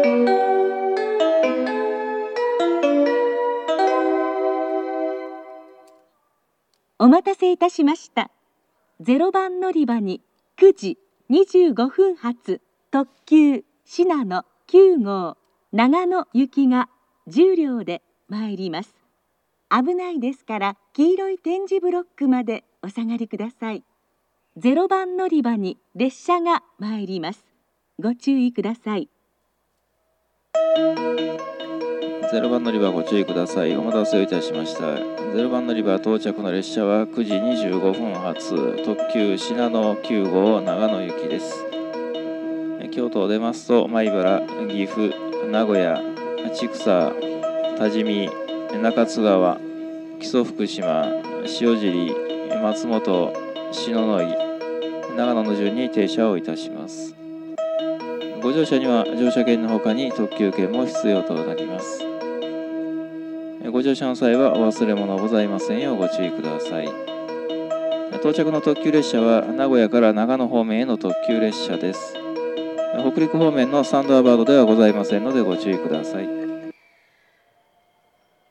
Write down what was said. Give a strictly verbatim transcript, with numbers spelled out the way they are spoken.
お待たせいたしました。ゼロばん乗り場にくじにじゅうごふん発特急しなのきゅうごう長野行きがじゅうりょうで参ります。危ないですから黄色い点字ブロックまでお下がりください。ゼロばん乗り場に列車が参ります。ご注意ください。 ゼロばん乗り場ご注意ください。お待たせをいたしました。ゼロばん乗り場到着の列車はくじにじゅうごふん発特急しなのきゅうごう長野行きです。京都を出ますと米原、岐阜、名古屋、千種、多治見、中津川、木曽福島、塩尻、松本、篠ノ井、長野の順に停車をいたします。ご乗車には乗車券のほかに特急券も必要となります。ご乗車の際はお忘れ物ございませんようご注意ください。到着の特急列車は名古屋から長野方面への特急列車です。北陸方面のサンダーバードではございませんのでご注意ください。